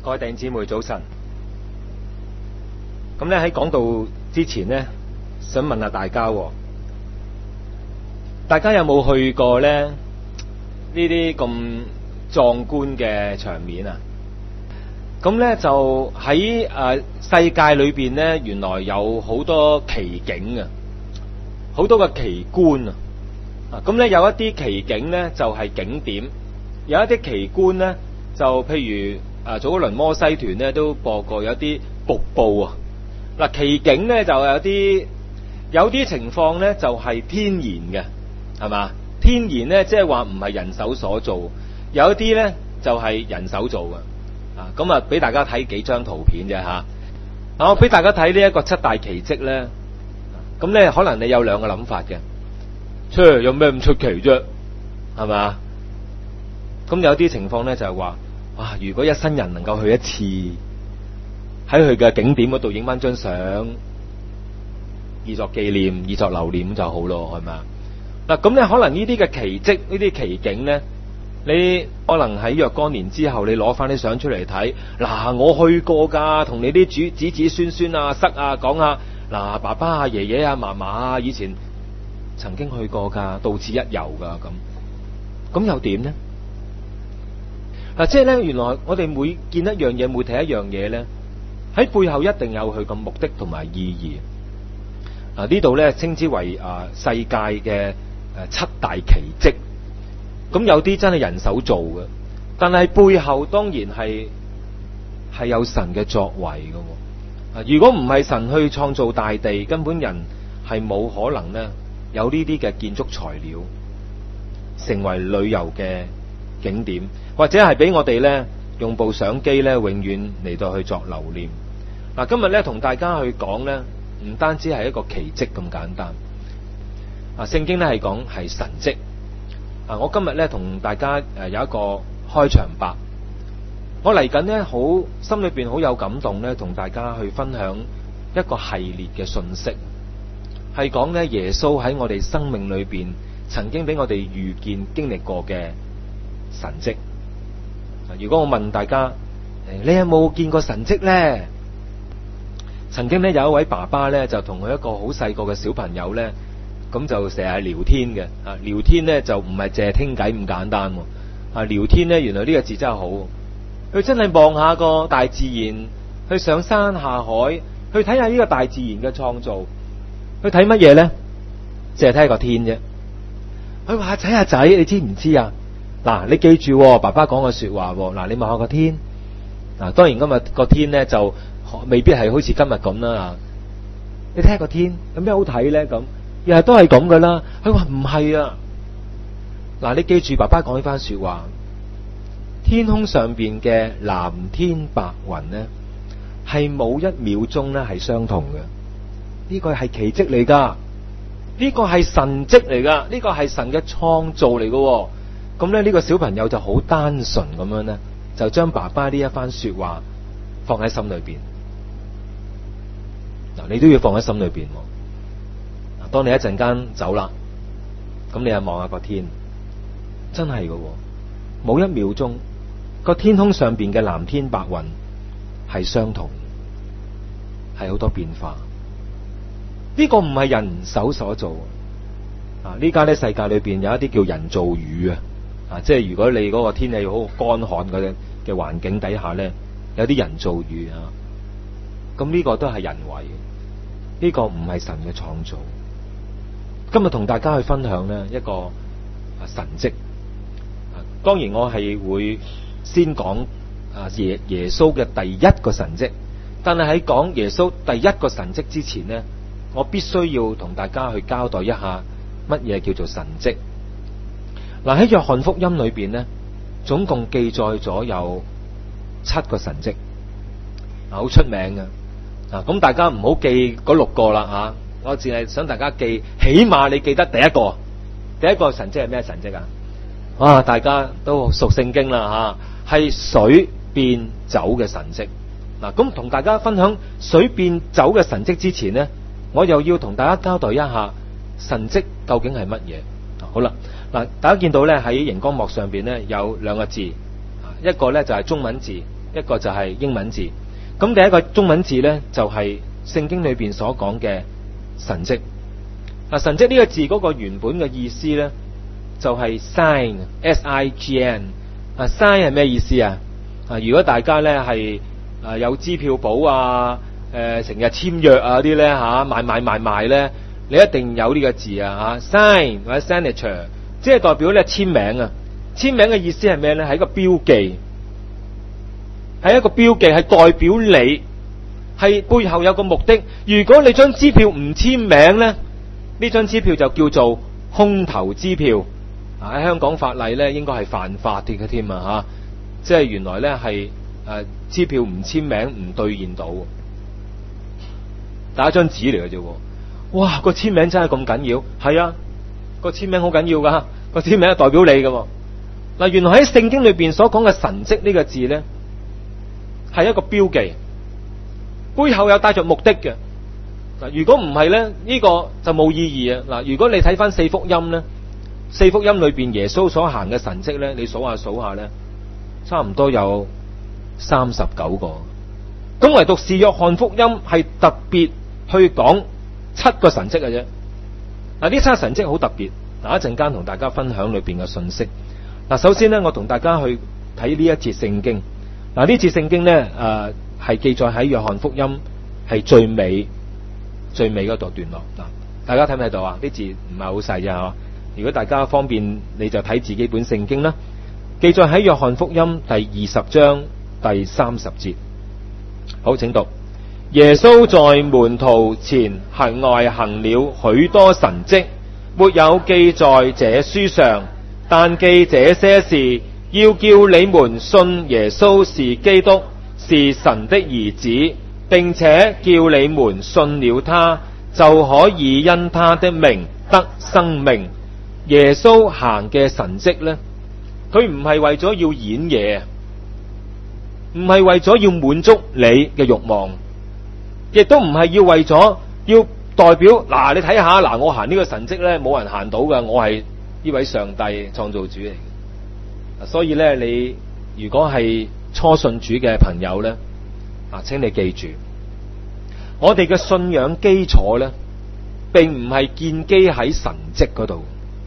各位弟兄姊妹早晨。咁咧喺講道之前咧，想問下大家，大家有冇去過咧呢啲咁壯觀嘅場面啊？咁咧就喺世界裏邊咧，原來有好多奇景啊，好多嘅奇觀啊。咁咧有一啲奇景咧就係景點，有一啲奇觀咧就譬如早一輪摩西團咧都播過，有啲瀑布啊。嗱，奇景咧就有啲情況咧就係天然嘅，係嘛？天然咧即係話唔係人手所做，有一啲咧就係人手做嘅。咁啊俾大家睇幾張圖片啫吓。我俾大家睇呢一個七大奇蹟咧，咁咧可能你有兩個諗法嘅，有咩咁出奇啫？係嘛？咁有啲情況咧就係話，哇！如果一生人能夠去一次，喺佢嘅景點嗰度影翻張相，以作紀念，以作留念就好咯，係咪啊？嗱，咁咧可能呢啲嘅奇蹟，呢啲奇景咧，你可能喺若干年之後，你攞翻啲相出嚟睇，嗱，我去過噶，同你啲子子孫孫啊、室啊講下，嗱，爸爸啊、爺爺啊、嫲嫲啊，以前曾經去過噶，到此一遊噶，咁又點呢？嗱，即係咧，原來我哋每見一樣嘢，每睇一樣嘢咧，喺背後一定有佢個目的同埋意義。呢度咧稱之為世界嘅七大奇蹟。咁有啲真係人手做嘅，但係背後當然係有神嘅作為嘅。如果唔係神去創造大地，根本人係冇可能咧有呢啲嘅建築材料，成為旅遊嘅景點，或者係俾我哋咧用部相機咧永遠嚟到去作留念。嗱，今日咧同大家去講咧，唔單止係一個奇蹟咁簡單。聖經咧係講係神蹟。我今日咧同大家有一個開場白。我嚟緊咧好心裏邊好有感動咧，同大家去分享一個系列嘅信息，係講咧耶穌喺我哋生命裏邊曾經俾我哋遇見經歷過嘅神蹟。如果我問大家，你有冇見過神蹟咧？曾經咧有一位爸爸咧就同佢一個好細個嘅小朋友咧，咁就成日聊天嘅。聊天咧就唔係淨係傾偈咁簡單。聊天咧原來呢個字真係好，佢真係望下個大自然，去上山下海，去睇下呢個大自然嘅創造。去睇乜嘢咧？淨係睇個天啫。佢話仔，你知唔知啊？嗱，你記住爸爸講嘅說話。嗱，你望下個天。當然今日個天咧就未必係好似今日咁啦。你睇下個天有咩好睇咧？咁日日都係咁噶啦。佢話唔係啊。嗱，你記住爸爸講呢番說話。天空上邊嘅藍天白雲咧，係冇一秒鐘咧係相同嘅。呢個係奇蹟嚟噶，呢個係神蹟嚟噶，呢個係神嘅創造嚟噶。咁咧呢個小朋友就好單純咁樣咧，就將爸爸呢一番說話放喺心裏邊。嗱，你都要放喺心裏邊。當你一陣間走啦，咁你又望下個天，真係噶，冇一秒鐘個天空上邊嘅藍天白雲係相同，係好多變化。呢個唔係人手所做。呢家咧世界裏邊有一啲叫人造雨啊。即係如果你嗰個天氣好乾旱嘅環境底下咧，有啲人造雨啊。咁呢個都係人為嘅，呢個唔係神嘅創造。今日同大家去分享咧一個神蹟。當然我係會先講耶穌嘅第一個神蹟，但係喺講耶穌第一個神蹟之前呢，我必須要同大家去交代一下乜嘢叫做神蹟。嗱，喺約翰福音裏邊呢，總共記載咗有7個神蹟，好出名嘅。咁大家唔好記嗰6個啦吓，我淨係想大家記，起碼你記得第一個。第一個神蹟係咩神蹟啊？大家都熟聖經啦吓，係水變酒嘅神蹟。嗱，咁同大家分享水變酒嘅神蹟之前呢，我又要同大家交代一下神蹟究竟係乜嘢。好啦，嗱，大家見到咧喺熒光幕上邊咧有2個字，一個咧就係中文字， 一個就係英文字。咁第一個中文字呢，就係聖經裏邊所講嘅神蹟。神蹟呢個字嗰個原本嘅意思呢，就係 sign S-I-G-N。sign 係咩意思啊？如果大家呢係有支票簿啊，成日簽約啊啲呢吓，買賣呢，你一定有呢個字啊 sign 或者 signature， 即係代表呢簽名啊。簽名嘅意思係咩呢？係一個標記，係一個標記，係代表你係背後有個目的。如果你張支票唔簽名呢，呢張支票就叫做空頭支票。喺香港法例呢，應該係犯法啲嘅添啊！即係原來呢係支票唔簽名唔兌現到，打一張紙嚟嘅啫。哇，個簽名真係咁緊要？係啊，個簽名好緊要噶，個簽名係代表你噶。嗱，原來喺聖經裏邊所講嘅神蹟呢個字呢，係一個標記，背後有帶着目的嘅。嗱，如果唔係呢，呢個就冇意義啊！嗱，如果你睇翻四福音呢，四福音裏邊耶穌所行嘅神蹟呢，你數下呢，差唔多有39個。咁唯獨是約翰福音係特別去講7個神蹟嘅啫。嗱，呢7個神蹟好特別。嗱，一陣間同大家分享裏邊嘅信息。嗱，首先呢，我同大家去睇呢一節聖經。嗱，呢節聖經呢，係記載喺約翰福音係最尾嗰度段落。嗱，大家睇唔睇到啊？啲字唔係好細啫嗬。如果大家方便，你就睇自己本聖經啦。記載喺約翰福音第20章第30節。好，請讀。耶穌在門徒前外行了許多神蹟，沒有記在這書上，但記這些事，要叫你們信耶穌是基督，是神的兒子，並且叫你們信了他，就可以因他的名得生命。耶穌行嘅神蹟呢，佢唔係為咗要演嘢，唔係為咗要滿足你嘅慾望，亦都唔係要為咗要代表嗱，你睇下嗱，我行呢個神蹟呢，冇人行到噶，我係呢位上帝創造主嚟嘅。所以呢，你如果係初信主嘅朋友呢，請你記住，我哋嘅信仰基礎呢，並唔係建基喺神蹟嗰度。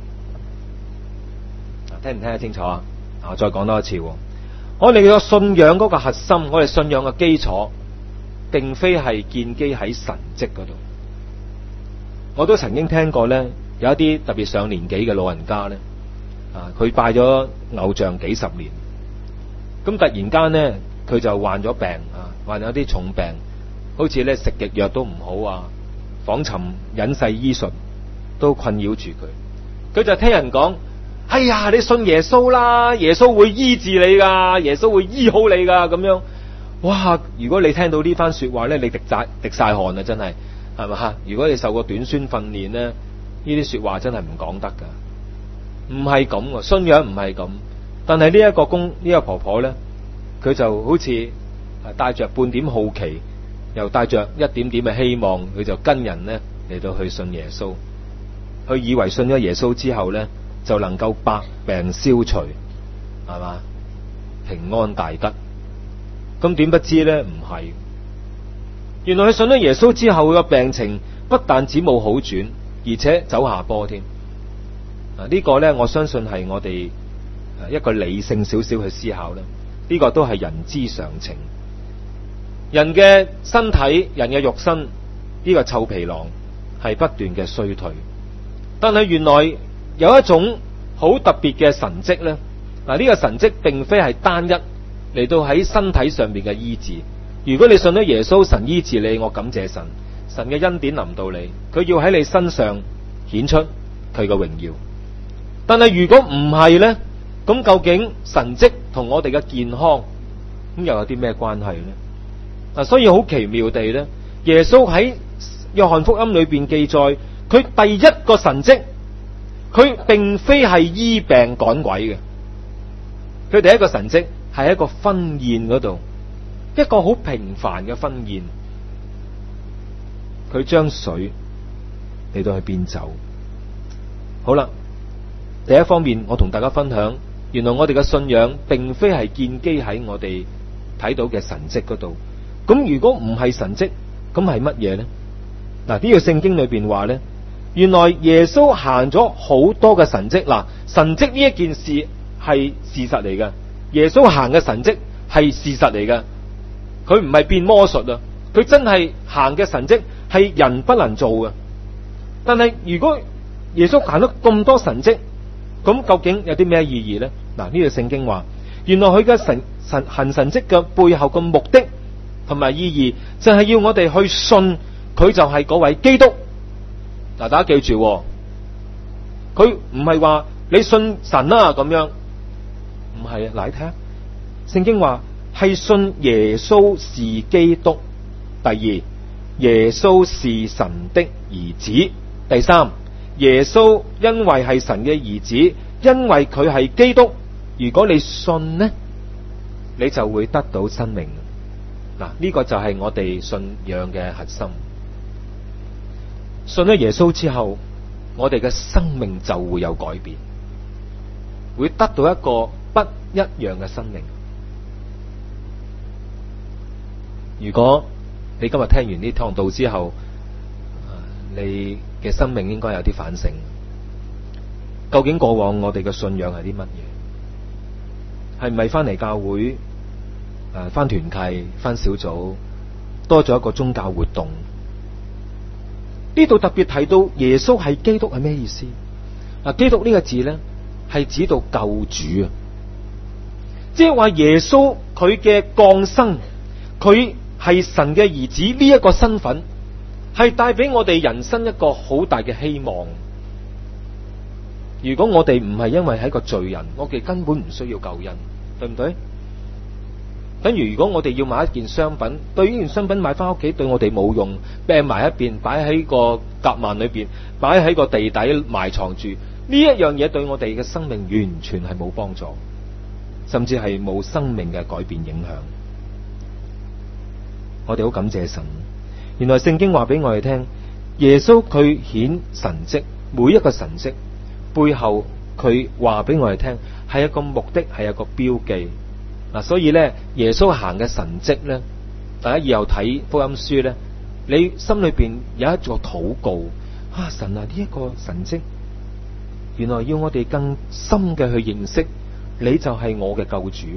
聽唔聽得清楚啊？我再講多一次，我哋嘅信仰嗰個核心，我哋信仰嘅基礎，並非係建基喺神蹟嗰度。我都曾經聽過呢，有一啲特別上年紀嘅老人家呢，佢拜咗偶像幾十年，咁突然間呢，佢就患咗病患咗啲重病，好似呢食極藥都唔好啊，訪尋隱世醫術都困擾住佢。佢就聽人講，哎呀，你信耶穌啦，耶穌會醫治你噶，耶穌會醫好你噶，咁樣。哇！如果你聽到呢番說話呢，你滴晒汗啊，真係，係嘛？如果你受過短宣訓練呢，呢啲說話真係唔講得噶，唔係咁，信仰唔係咁。但係呢一個婆婆呢，佢就好似帶着半點好奇，又帶着一點點嘅希望，佢就跟人呢嚟到去信耶穌，佢以為信咗耶穌之後呢，就能夠百病消除，係嘛？平安大吉。咁點不知呢？唔係，原來佢信咗耶穌之後，佢個病情不但止冇好轉，而且走下坡添。呢個呢，我相信係我哋一個理性少少去思考啦。呢個都係人之常情。人嘅身體、人嘅肉身，呢個臭皮囊係不斷嘅衰退。但係原來有一種好特別嘅神蹟呢。呢個神蹟並非係單一嚟到喺身體上面嘅醫治。如果你信咗耶穌，神醫治你，我感謝神，神嘅恩典臨到你，佢要喺你身上顯出佢嘅榮耀。但係如果唔係呢，咁究竟神蹟同我哋嘅健康咁又有啲咩關係呢？所以好奇妙地呢，耶穌喺約翰福音裏邊記載，佢第一個神蹟，佢並非係醫病趕鬼嘅，佢第一個神蹟係一個婚宴嗰度，一個好平凡嘅婚宴，佢將水嚟到去變酒。好啦，第一方面我同大家分享，原來我哋嘅信仰並非係建基喺我哋睇到嘅神蹟嗰度。咁如果唔係神蹟，咁係乜嘢呢？嗱，呢個聖經裏邊話呢，原來耶穌行咗好多嘅神蹟。嗱，神蹟呢一件事係事實嚟嘅，耶穌行嘅神蹟係事實嚟嘅，佢唔係變魔術啊，佢真係行嘅神蹟係人不能做嘅。但係如果耶穌行咗咁多神蹟，咁究竟有啲咩意義呢？嗱，呢個聖經話，原來佢嘅行神蹟嘅背後嘅目的同埋意義，就係要我哋去信佢就係嗰位基督。嗱，大家記住，佢唔係話你信神啊咁樣，唔係啊。嗱，你睇下聖經話係信耶穌是基督。第二，耶穌是神的兒子。第三，耶穌因為係神嘅兒子，因為佢係基督，如果你信呢，你就會得到生命。嗱，呢個就係我哋信仰嘅核心。信咗耶穌之後，我哋嘅生命就會有改變，會得到一個不一樣嘅生命。如果你今日聽完呢堂道之後，你嘅生命應該有啲反省。究竟過往我哋嘅信仰係啲乜嘢？係咪翻嚟教會翻團契、翻小組，多咗一個宗教活動？呢度特別提到耶穌係基督係咩意思？嗱，基督呢個字咧係指到救主啊，即係話耶穌佢嘅降生，佢係神嘅兒子呢一個身份，係帶俾我哋人生一個好大嘅希望。如果我哋唔係因為係一個罪人，我哋根本唔需要救恩，對唔對？等於如果我哋要買一件商品，對呢件商品買翻屋企對我哋冇用，掟埋一邊，擺喺個夾萬裏邊，擺喺個地底埋藏住，呢一樣嘢對我哋嘅生命完全係冇幫助，甚至係冇生命嘅改變影響。我哋好感謝神，原來聖經話俾我哋聽，耶穌佢顯神蹟，每一個神蹟背後佢話俾我哋聽係一個目的，係一個標記。嗱，所以咧，耶穌行嘅神蹟咧，大家以後睇福音書咧，你心裏邊有一個禱告啊，神啊，呢一個神蹟，原來要我哋更深嘅去認識你就係我嘅救主。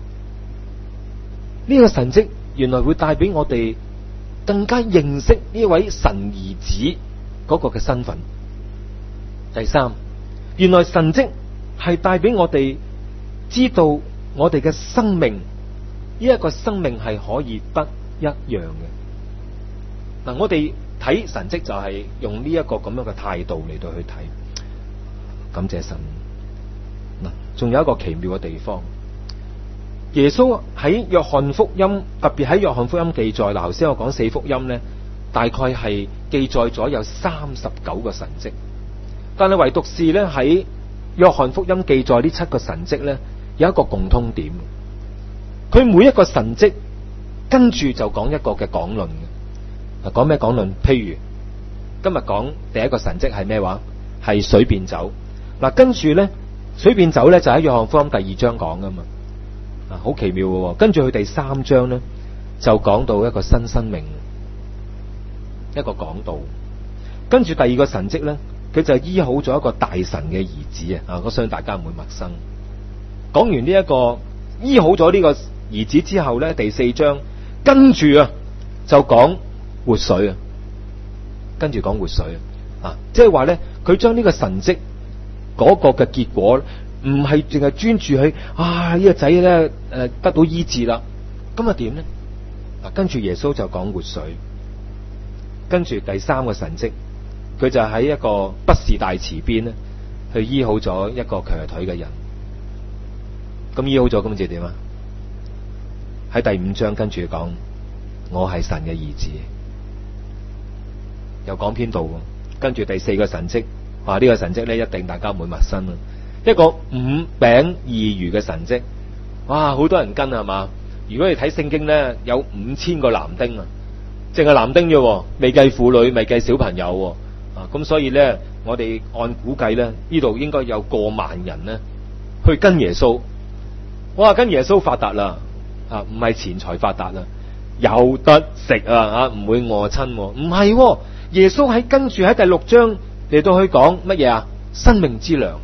呢個神蹟原來會帶俾我哋更加認識呢位神兒子嗰個嘅身份。第三，原來神蹟係帶俾我哋知道我哋嘅生命，呢一個生命係可以不一樣嘅。嗱，我哋睇神蹟就係用呢一個咁樣嘅態度嚟到去睇。感謝神。嗱，仲有一個奇妙嘅地方，耶穌喺約翰福音，特別喺約翰福音記載，嗱，頭先我講四福音呢，大概係記載咗有39個神蹟，但係唯獨是咧喺約翰福音記載呢7個神蹟咧，有一個共通點，佢每一個神蹟跟住就講一個嘅講論嘅。講咩講論？譬如今日講第一個神蹟係咩話？係水變酒。嗱，跟住咧水變酒咧就喺約翰福音第2章講噶嘛，好奇妙嘅。跟住佢第3章咧就講到一個新生命，一個講道。跟住第二個神蹟咧，佢就醫好咗一個大神嘅兒子啊！我相信大家唔會陌生。講完呢一個醫好咗呢個兒子之後咧，第4章跟住就講活水啊，跟住講活水啊，即係話咧，佢將呢個神蹟嗰個嘅結果唔係淨係專注喺呢個仔咧得到醫治啦，咁啊點咧？嗱，跟住耶穌就講活水，跟住第3個神蹟，佢就喺一個畢士大池邊咧去醫好咗一個瘸腿嘅人。咁醫好咗，咁即係點啊？喺第5章跟住講，我係神嘅兒子，又講篇道。跟住第4個神蹟，呢個神蹟咧一定大家唔會陌生啦，一個5餅2魚嘅神蹟，哇，好多人跟係嘛？如果你睇聖經咧，有5000個男丁啊，淨係男丁啫，未計婦女，未計小朋友咁所以咧，我哋按估計咧，呢度應該有過萬人咧去跟耶穌。哇，跟耶穌發達啦！ 唔係錢財發達啊，有得食啊，唔會餓親。唔係，耶穌跟住喺第6章嚟到去講乜嘢啊？生命之糧。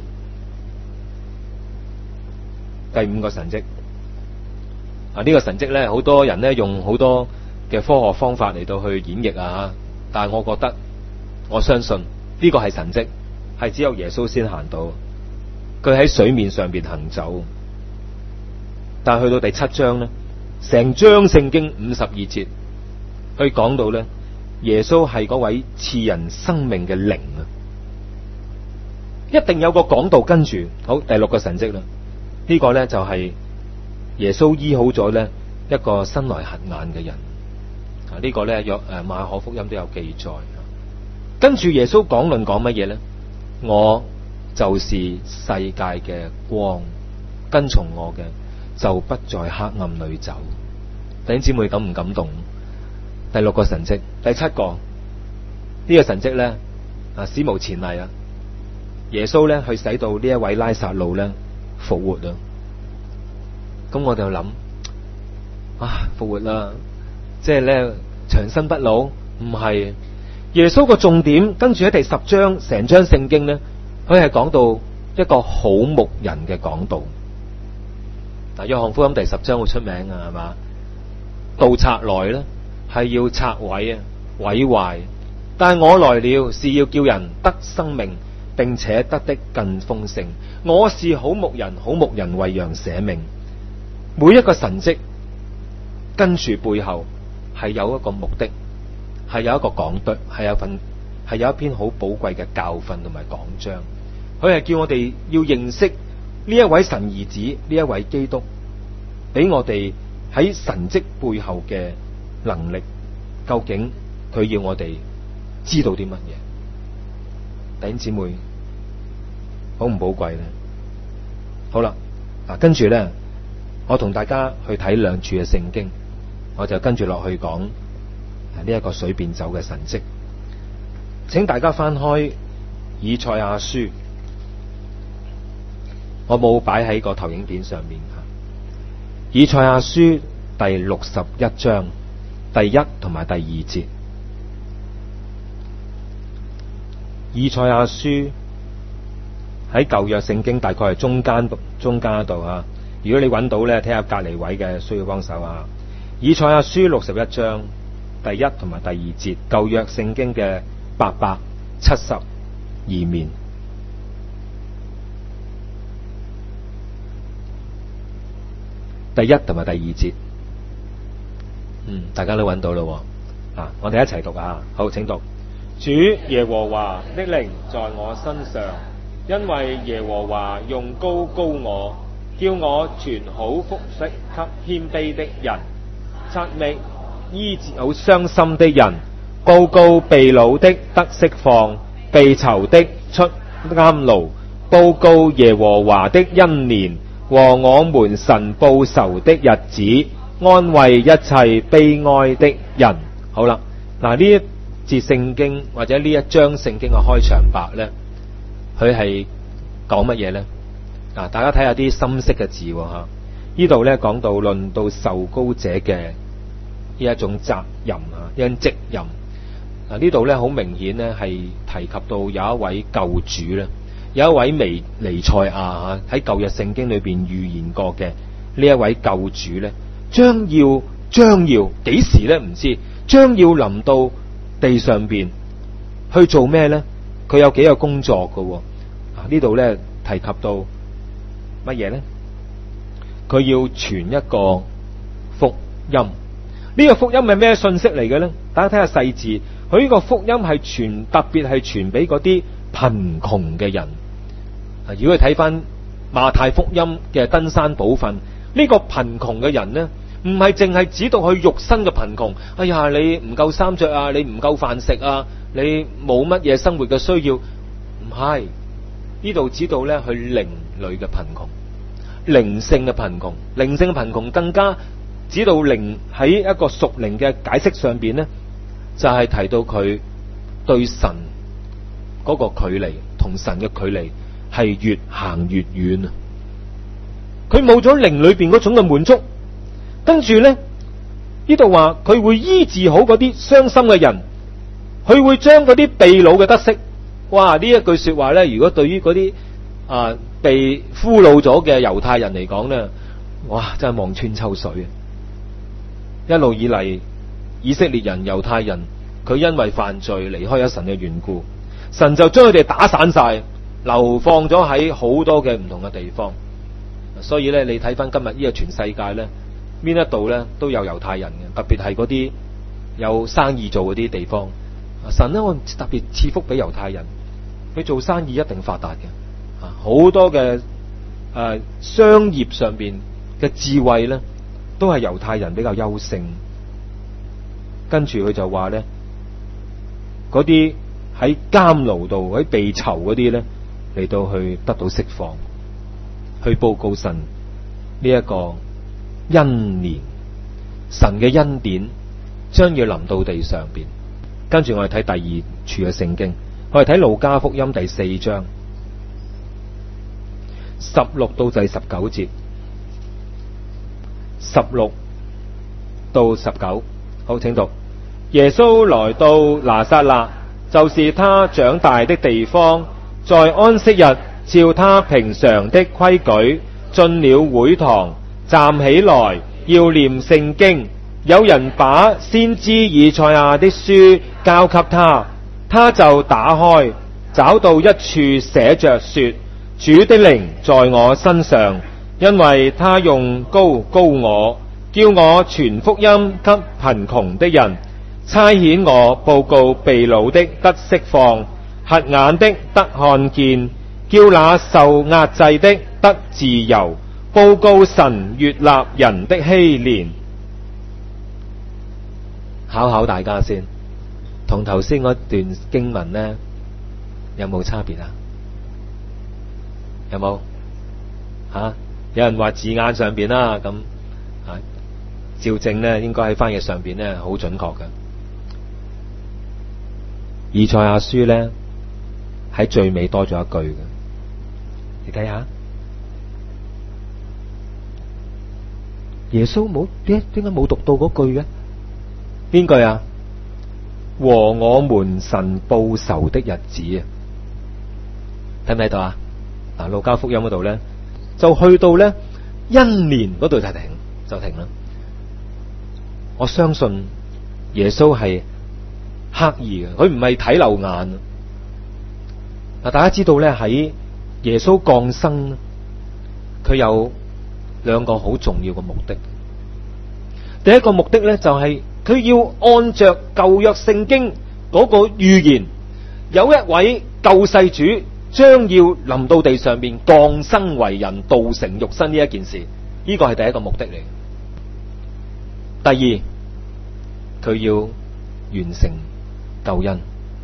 第5個神蹟呢個神蹟咧，好多人咧用好多嘅科學方法嚟到去演繹啊，但係我相信呢個係神蹟，係只有耶穌先行到。佢喺水面上邊行走，但係去到第7章咧，成章聖經52節，去講到咧，耶穌係嗰位賜人生命嘅靈啊！一定有個講道跟住。好，第6個神蹟啦，呢個咧就係耶穌醫好咗咧一個生來瞎眼嘅人啊！呢個咧馬可福音都有記載。跟住耶穌講乜嘢咧？我就是世界嘅光，跟從我嘅就不在黑暗裏走。弟兄姊妹感唔感動？第6個神蹟，第7個呢個神蹟咧史無前例啊！耶穌咧去使到呢一位拉撒路咧復活啊！咁我就諗復活啦，即係咧長生不老？唔係，耶穌個重點跟住喺第10章成章聖經咧，佢係講到一個好牧人嘅講道。約翰福音第10章好出名啊，係嘛？盜賊來咧係要拆毀啊，毀壞，但係我來了是要叫人得生命，並且得的更豐盛。我是好牧人，好牧人為羊捨命。每一個神蹟跟住背後係有一個目的，係有一個講對，係有一篇好寶貴嘅教訓同埋講章。佢係叫我哋要認識呢一位神兒子，呢一位基督，俾我哋喺神蹟背後嘅能力，究竟佢要我哋知道啲乜嘢？弟兄姊妹，好唔寶貴咧？好啦，跟住咧，我同大家去睇2處嘅聖經，我就跟住落去講呢一個水變酒嘅神蹟。請大家翻開以賽亞書，我冇擺喺個投影片上面。以賽亞書第61章第1同埋第2節。以賽亞書喺舊約聖經大概係中間度啊。如果你揾到咧，睇下隔離位嘅需要幫手啊。以賽亞書61章第1同埋第2節，舊約聖經嘅872面。第1同埋第2節，大家都揾到咯。我哋一齊讀啊。好，請讀。主耶和華的靈在我身上，因為耶和華用膏膏我，叫我傳好福息給謙卑的人，察密醫治好傷心的人，報告被擄的得釋放，被囚的出監牢，報告耶和華的恩年和我們神報仇的日子，安慰一切悲哀的人。好啦，呢一節聖經或者呢一章聖經嘅開場白咧，佢係講乜嘢咧？大家睇下啲深色嘅字吓，呢度咧講到論到受膏者嘅呢一種責任啊，一種職任。呢度咧好明顯咧係提及到有一位救主咧，有一位彌賽亞喺舊約聖經裏邊預言過嘅呢一位救主咧，將要幾時咧唔知，將要臨到地上邊去做咩咧？佢有幾個工作㗎。呢度咧提及到乜嘢咧？佢要傳一個福音。呢個福音係咩信息嚟嘅咧？大家睇下細字，佢呢個福音係特別係傳俾嗰啲貧窮嘅人。如果你睇翻馬太福音嘅登山寶訓，呢個貧窮嘅人呢，唔係淨係指到佢肉身嘅貧窮。哎呀，你唔夠衫着啊，你唔夠飯食啊，你冇乜嘢生活嘅需要。唔係，呢度指到咧佢靈裏嘅貧窮，靈性嘅貧窮，靈性嘅貧窮更加指到靈喺一個屬靈嘅解釋上邊呢，就係提到佢對神嗰個距離，同神嘅距離係越行越遠啊！佢冇咗靈裏邊嗰種嘅滿足， 跟住咧呢度話佢會醫治好嗰啲傷心嘅人，佢會將嗰啲被擄嘅得釋。哇！呢一句說話咧，如果對於嗰啲被俘虜咗嘅猶太人嚟講咧，哇！真係望穿秋水啊！一路以嚟，以色列人、猶太人，佢因為犯罪離開咗神嘅緣故，神就將佢哋打散晒，流放咗喺好多嘅唔同嘅地方。所以咧，你睇翻今日呢個全世界咧，邊一度咧都有猶太人嘅，特別係嗰啲有生意做嗰啲地方。神咧，我特別賜福俾猶太人，佢做生意一定發達嘅。好多嘅商業上邊嘅智慧咧，都係猶太人比較優勝。跟住佢就話咧，嗰啲喺監牢度喺被囚嗰啲咧，嚟到去得到釋放，去報告神呢一個恩年，神嘅恩典將要臨到地上邊。跟住我哋睇第二處嘅聖經，我哋睇路加福音第4章16到第19節，16到19，好，請讀。耶穌來到拿撒勒，就是他長大的地方，在安息日照他平常的規矩進了會堂，站起來要念聖經。有人把先知以賽亞的書交給他，他就打開，找到一處寫着說：主的靈在我身上，因為他用膏膏我，叫我傳福音給貧窮的人，差遣我報告被擄的得釋放，瞎眼的得看見，叫那受壓制的得自由，報告神悅納人的禧年。考考大家先，同頭先嗰段經文呢，有冇差別啊？有冇有人話字眼上邊啦，咁照正呢，應該喺翻譯上邊呢，好準確嘅。以賽亞書呢，喺最尾多咗一句嘅，你睇下，耶穌冇點解冇讀到嗰句嘅？邊句啊？和我們神報仇的日子啊，睇唔睇到啊？嗱，路加福音嗰度咧，就去到咧恩年嗰度就停啦。我相信耶穌係刻意嘅，佢唔係睇漏眼。嗱，大家知道咧，喺耶穌降生，佢有兩個好重要嘅目的。第一個目的咧，就係佢要按着舊約聖經嗰個預言，有一位救世主將要臨到地上面降生為人，道成肉身呢一件事，呢個係第一個目的嚟。第二，佢要完成救恩。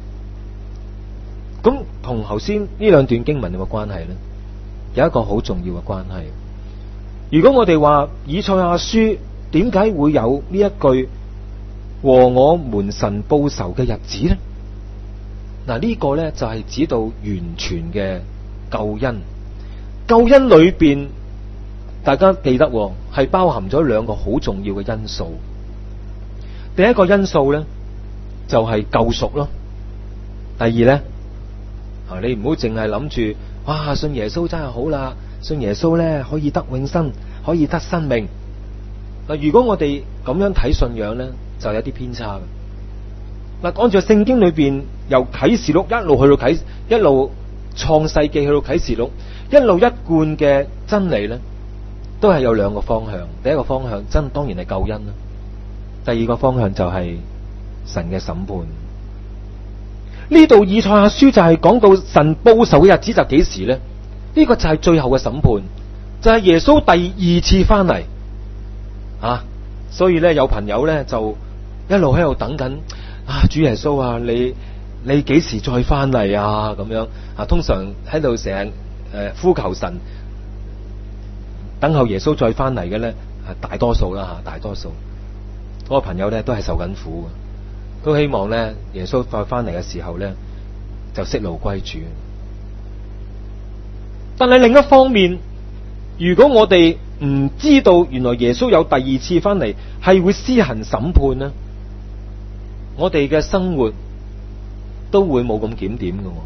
咁同頭先呢兩段經文有冇關係呢？有一個好重要嘅關係。如果我哋話以賽亞書點解會有呢一句和我們神報仇嘅日子呢？嗱，呢個呢就係指到完全嘅救恩。救恩裏邊，大家記得係包含咗兩個好重要嘅因素。第一個因素呢，就係救贖咯。第二呢，你唔好淨係諗住哇，信耶穌真係好啦，信耶穌呢可以得永生，可以得生命。嗱，如果我哋咁樣睇信仰呢，就有啲偏差嘅。嗱，按照聖經裏邊由啟示錄一路去到一路創世記去到啟示錄，一路一貫嘅真理呢，都係有兩個方向。第一個方向當然係救恩啦，第二個方向就係神嘅審判。呢度以賽亞書就係講到神報仇嘅日子就幾時呢？呢個就係最後嘅審判，就係耶穌第二次翻嚟。所以咧有朋友咧就一路喺度等緊主耶穌啊，你幾時再翻嚟啊？咁樣通常喺度成日呼求神，等候耶穌再翻嚟嘅咧，大多數啦大多數嗰個朋友咧都係受緊苦嘅，都希望咧耶穌再翻嚟嘅時候咧就息怒歸主。但係另一方面，如果我哋唔知道原來耶穌有第二次翻嚟係會施行審判呢，我哋嘅生活都會冇咁檢點嘅。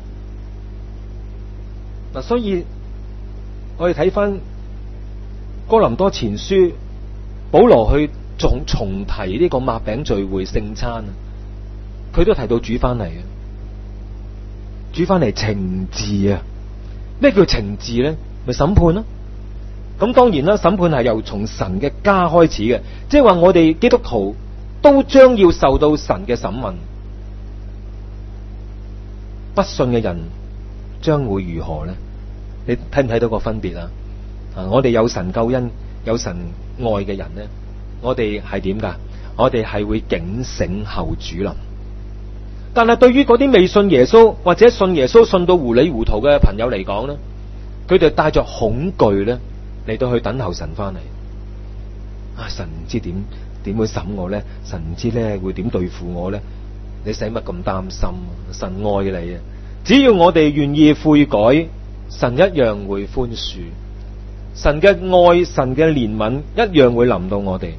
嗱，所以我哋睇翻哥林多前書，保羅去重提呢個擘餅聚會聖餐，佢都提到主翻嚟嘅，主翻嚟懲治啊！咩叫懲治咧？咪審判咯。咁當然啦，審判係由從神嘅家開始嘅，即係話我哋基督徒都將要受到神嘅審問。不信嘅人將會如何咧？你睇唔睇到個分別啊？我哋有神救恩、有神愛嘅人咧，我哋係點噶？我哋係會警醒後主臨。但係對於嗰啲未信耶穌或者信耶穌信到糊裏糊塗嘅朋友嚟講咧，佢哋帶着恐懼咧嚟到去等候神翻嚟。神唔知點會審我咧？神唔知咧會點對付我咧？你使乜咁擔心？神愛你啊！只要我哋願意悔改，神一樣會寬恕。神嘅愛、神嘅憐憫一樣會臨到我哋。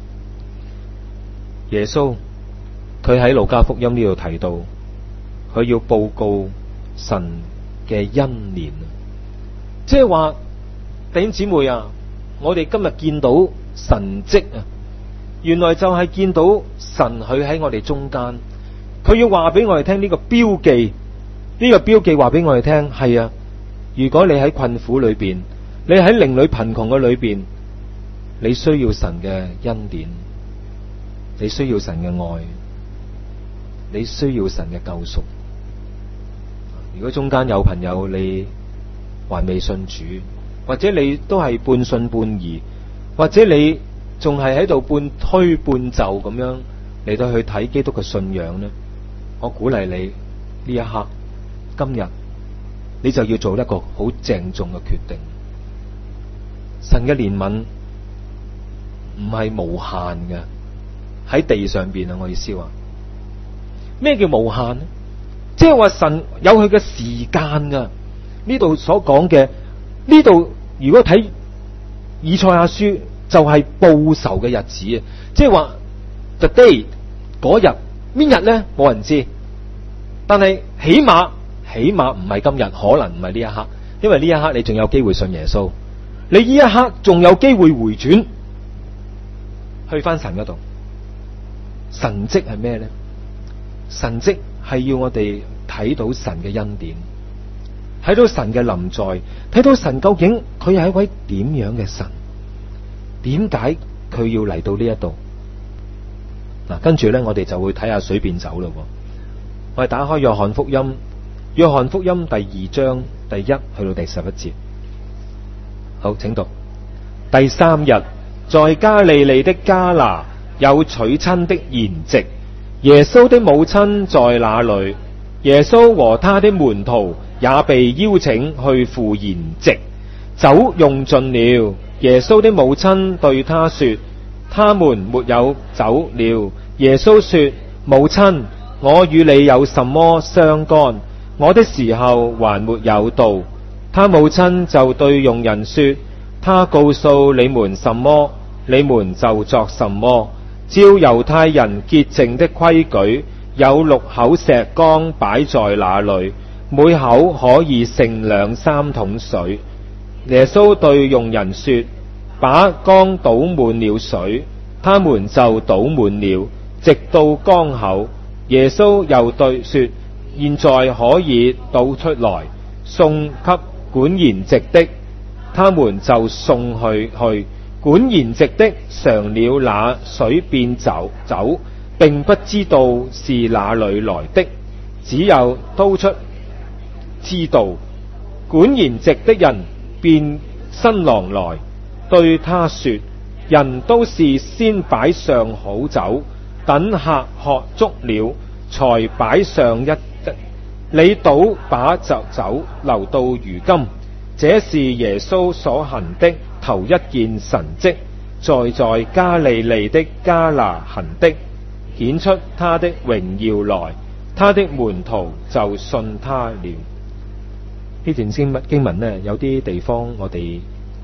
耶穌佢喺路加福音呢度提到，佢要報告神嘅恩年，即係話弟兄姊妹啊，我哋今日見到神蹟啊，原來就係見到神佢喺我哋中間，佢要話俾我哋聽呢個標記，呢個標記話俾我哋聽係啊，如果你喺困苦裏邊，你喺靈裏貧窮嘅裏邊，你需要神嘅恩典，你需要神嘅愛，你需要神嘅救贖。如果中間有朋友你還未信主，或者你都係半信半疑，或者你仲係喺度半推半就咁樣嚟到去睇基督嘅信仰呢，我鼓勵你呢一刻今日你就要做一個好鄭重嘅決定。神嘅憐憫唔係無限嘅，喺地上邊啊！我意思話咩叫無限呢？即係話神有佢嘅時間噶。呢度所講嘅，呢度如果睇以賽亞書就係報仇嘅日子啊！即係話 the day 嗰日邊日咧冇人知，但係起碼唔係今日，可能唔係呢一刻，因為呢一刻你仲有機會信耶穌，你呢一刻仲有機會回轉去翻神嗰度。神蹟係咩咧？神蹟係要我哋睇到神嘅恩典，睇到神嘅臨在，睇到神究竟佢係一位點樣嘅神，點解佢要嚟到呢一度？嗱，跟住咧我哋就會睇下水變酒咯。我哋打開約翰福音，約翰福音第2章第1去到第11節。好，請讀。第3日，在加利利的迦拿有娶親的筵席，耶穌的母親在那裏，耶穌和他的門徒也被邀請去赴筵席。酒用盡了，耶穌的母親對他說：他們沒有酒了。耶穌說：母親，我與你有什麼相干？我的時候還沒有到。他母親就對用人說：他告訴你們什麼，你們就作什麼。照猶太人潔淨的規矩，有6口石缸擺在那裏，每口可以盛2-3桶水。耶穌對用人說：把缸倒滿了水，他們就倒滿了，直到缸口。耶穌又對說：現在可以倒出來，送給管筵席的。他們就送去。管筵席的嘗了那水變酒，並不知道是哪裏來的，只有倒出知道。管筵席的人變新郎來，對他說：人都是先擺上好酒，等客喝足了，才擺上一的。你倒把酒留到如今。這是耶穌所行的頭一件神蹟，在加利利的迦拿行的，顯出他的榮耀來，他的門徒就信他了。呢段經文呢，有啲地方我哋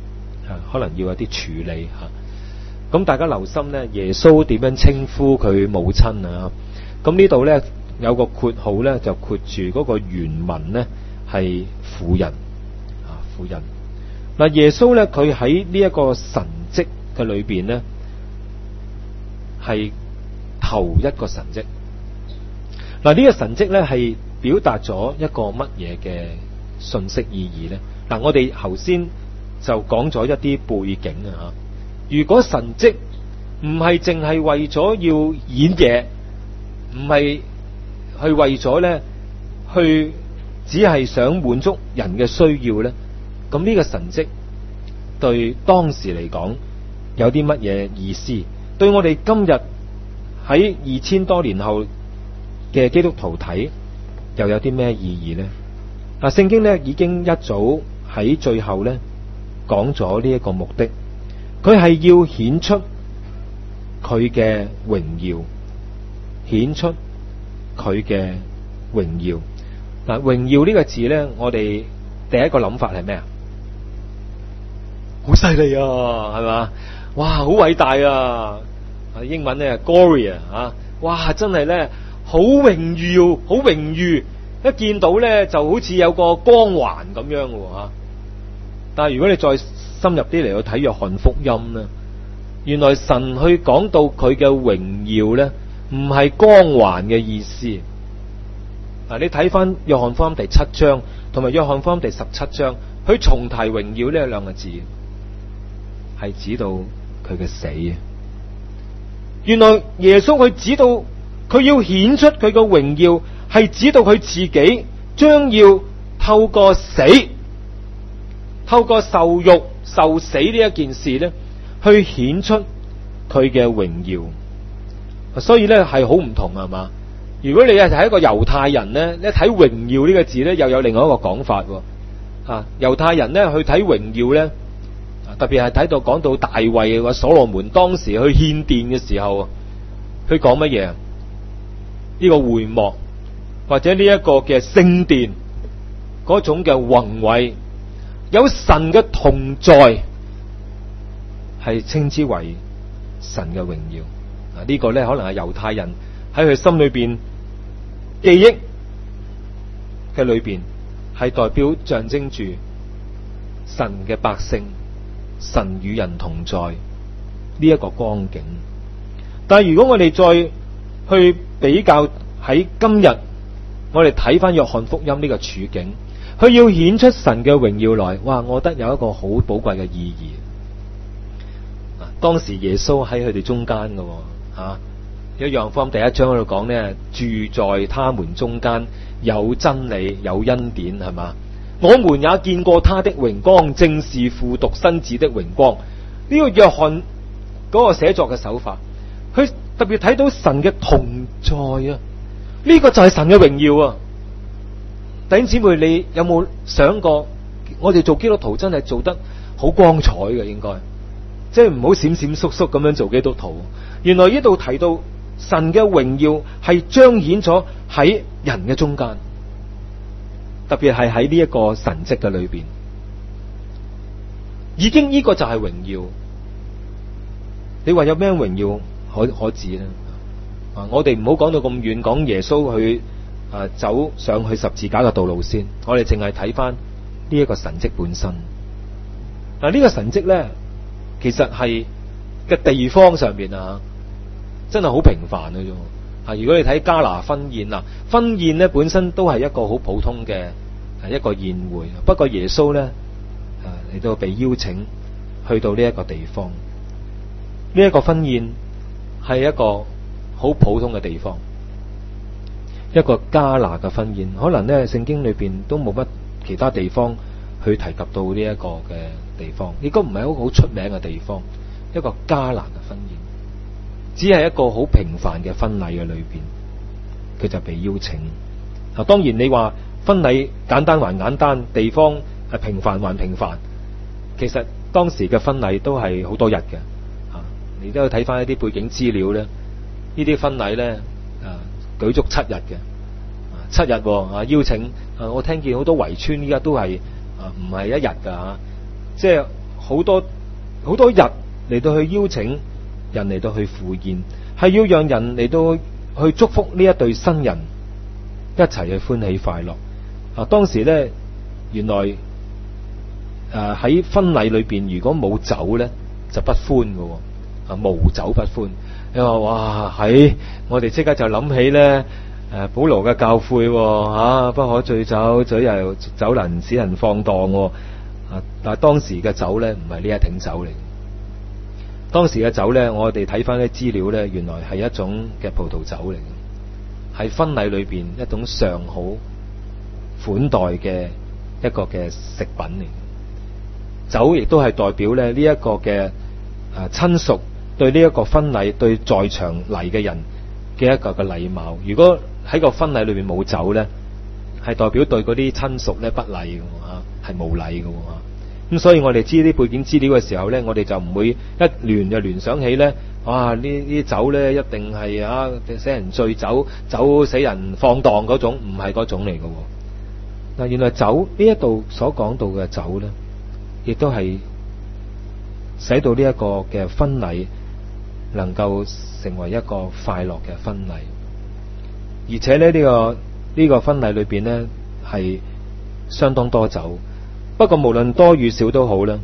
可能要有啲處理吓。咁大家留心咧，耶穌點樣稱呼佢母親啊？咁呢度咧有個括號咧，就括住嗰個原文咧係婦人啊，婦人。嗱，耶穌咧佢喺呢一個神蹟嘅裏邊咧，係頭一個神蹟。嗱，呢個神蹟咧係表達咗一個乜嘢嘅信息意義咧？嗱，我哋頭先就講咗一啲背景啊。如果神蹟唔係淨係為咗要演嘢，唔係去為咗咧去只係想滿足人嘅需要咧，咁呢個神蹟對當時嚟講有啲乜嘢意思？對我哋今日喺2000多年後嘅基督徒睇，又有啲咩意義呢？嗱，聖經咧已經一早喺最後咧講咗呢一個目的，佢係要顯出佢嘅榮耀，顯出佢嘅榮耀。嗱，榮耀呢個字咧，我哋第一個諗法係咩啊？好犀利啊，係嘛？哇，好偉大啊！英文咧 Gloria 啊，哇，真係咧好榮耀，好榮譽，一見到咧就好似有個光環咁樣嘅吓。但係如果你再深入啲嚟去睇約翰福音咧，原來神去講到佢嘅榮耀咧，唔係光環嘅意思。嗱，你睇翻約翰福音第7章同埋約翰福音第17章，佢重提榮耀呢兩個字，係指到佢嘅死啊！原來耶穌佢指到佢要顯出佢嘅榮耀，係指到佢自己將要透過死、透過受辱、受死呢一件事咧，去顯出佢嘅榮耀。所以咧係好唔同，係嘛？如果你係一個猶太人咧，一睇榮耀呢個字咧，又有另外一個講法。猶太人咧去睇榮耀咧，特別係睇到講到大衛或所羅門當時去獻殿嘅時候，佢講乜嘢？呢個會幕或者呢一個嘅聖殿嗰種嘅宏偉，有神嘅同在，係稱之為神嘅榮耀。呢個咧可能係猶太人喺佢心裏邊記憶嘅裏邊，係代表象徵住神嘅百姓，神與人同在呢一個光景。但係如果我哋再去比較喺今日，我哋睇翻約翰福音呢個處境，佢要顯出神嘅榮耀來，哇！我覺得有一個好寶貴嘅意義。當時耶穌喺佢哋中間嘅吓，約翰福音第1章嗰度講呢，住在他們中間，有真理，有恩典，係嘛？我們也見過他的榮光，正是父獨生子的榮光。呢個約翰嗰個寫作嘅手法，佢特別睇到神嘅同在啊！呢個就係神嘅榮耀啊！弟兄姊妹，你有冇想過，我哋做基督徒真係做得好光彩嘅？應該即係唔好閃閃縮縮咁樣做基督徒。原來呢度提到神嘅榮耀係彰顯咗喺人嘅中間，特別係喺呢一個神蹟嘅裏邊，已經呢個就係榮耀。你話有咩榮耀可指呢？我哋唔好講到咁遠，講耶穌去走上去十字架嘅道路先。我哋淨係睇翻呢一個神蹟本身。嗱，呢個神蹟咧，其實係嘅地方上邊啊，真係好平凡嘅啫。如果你睇迦拿婚宴啊，婚宴咧本身都係一個好普通嘅一個宴會，不過耶穌咧嚟到被邀請去到呢一個地方。呢一個婚宴係一個好普通嘅地方，一個迦拿嘅婚宴，可能咧聖經裏邊都冇乜其他地方去提及到呢一個嘅地方，應該唔係一個好出名嘅地方。一個迦拿嘅婚宴，只係一個好平凡嘅婚禮嘅裏邊，佢就被邀請。嗱，當然你話婚禮簡單還簡單，地方係平凡還平凡，其實當時嘅婚禮都係好多日嘅。你都要睇翻一啲背景資料咧，呢啲婚禮咧舉足7日嘅，7日邀請我聽見好多圍村依家都係唔係1日噶，即係好多好多日嚟到去邀請人嚟到去赴宴，係要讓人嚟到去祝福呢一對新人一齊去歡喜快樂。當時咧，原來喺婚禮裏邊，如果冇酒咧，就不歡嘅，無酒不歡。你話哇，我哋即刻就諗起咧，保羅嘅教誨，不可醉酒，酒又酒能使人放蕩。但係當時嘅酒咧，唔係呢一挺酒嚟。當時嘅酒咧，我哋睇翻啲資料咧，原來係一種嘅葡萄酒嚟嘅，喺婚禮裏邊一種上好款待嘅一個嘅食品嚟。酒亦都係代表咧呢一個嘅親屬對呢一個婚禮對在場嚟嘅人嘅一個嘅禮貌。如果喺個婚禮裏邊冇酒咧，係代表對嗰啲親屬咧不禮嘅，係無禮嘅。咁所以我哋知啲背景資料嘅時候咧，我哋就唔會一聯就聯想起咧，哇！呢啲酒咧一定係使人醉酒，酒使人放蕩嗰種，唔係嗰種嚟嘅。嗱，原來酒呢一度所講到嘅酒咧，亦都係使到呢一個嘅婚禮能夠成為一個快樂嘅婚禮，而且咧呢個婚禮裏邊咧係相當多酒。不過無論多與少都好啦，